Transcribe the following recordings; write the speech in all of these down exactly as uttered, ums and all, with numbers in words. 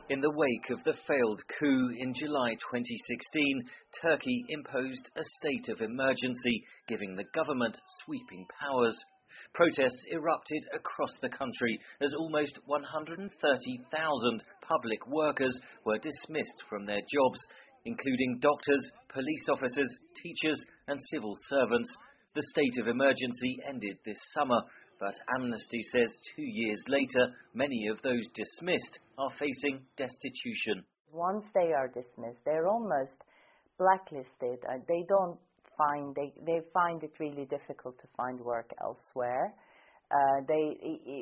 In the wake of the failed coup in July twenty sixteen, Turkey imposed a state of emergency, giving the government sweeping powers. Protests erupted across the country as almost one hundred thirty thousand public workers were dismissed from their jobs, including doctors, police officers, teachers and civil servants. The state of emergency ended this summer, but Amnesty says two years later, many of those dismissed are facing destitution. Once they are dismissed, they're almost blacklisted. Uh, they don't find, they, they find it really difficult to find work elsewhere. Uh, they,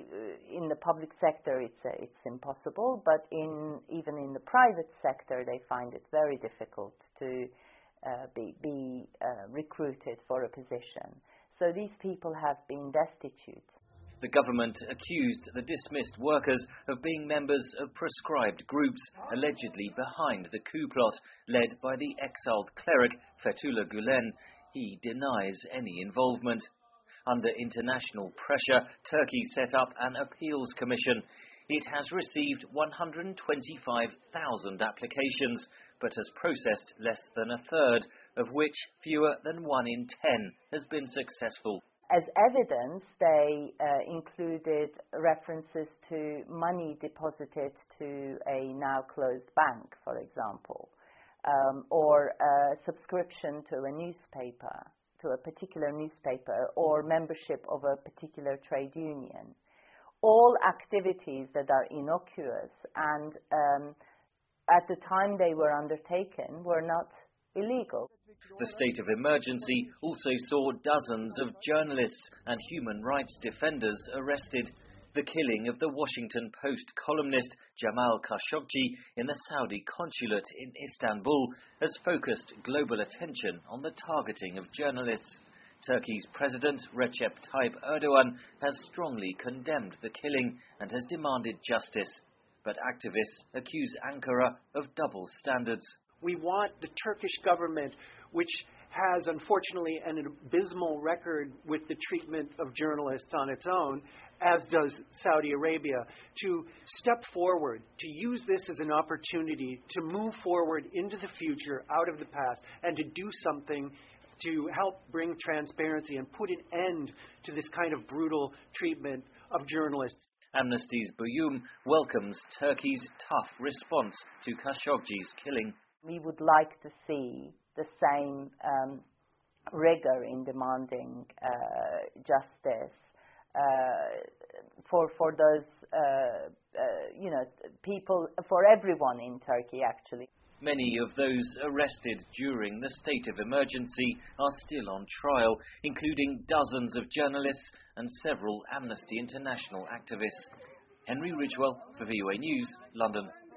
in the public sector, it's, uh, it's impossible, but in, even in the private sector, they find it very difficult to uh, be, be uh, recruited for a position. So these people have been destitute. The government accused the dismissed workers of being members of proscribed groups allegedly behind the coup plot led by the exiled cleric Fethullah Gulen. He denies any involvement. Under international pressure, Turkey set up an appeals commission. It has received one hundred twenty-five thousand applications, but has processed less than a third, of which fewer than one in ten has been successful. As evidence, they uh, included references to money deposited to a now closed bank, for example, um, or a subscription to a newspaper, to a particular newspaper, or membership of a particular trade union. All activities that are innocuous and um, at the time they were undertaken were not illegal. The state of emergency also saw dozens of journalists and human rights defenders arrested. The killing of the Washington Post columnist Jamal Khashoggi in the Saudi consulate in Istanbul has focused global attention on the targeting of journalists. Turkey's President Recep Tayyip Erdogan has strongly condemned the killing and has demanded justice. But activists accuse Ankara of double standards. We want the Turkish government, which has unfortunately an abysmal record with the treatment of journalists on its own, as does Saudi Arabia, to step forward, to use this as an opportunity to move forward into the future, out of the past, and to do something to help bring transparency and put an end to this kind of brutal treatment of journalists. Amnesty's Buyum welcomes Turkey's tough response to Khashoggi's killing. We would like to see the same um, rigor in demanding uh, justice uh, for for those uh, uh, you know people, for everyone in Turkey actually. Many of those arrested during the state of emergency are still on trial, including dozens of journalists and several Amnesty International activists. Henry Ridgewell for V O A News, London.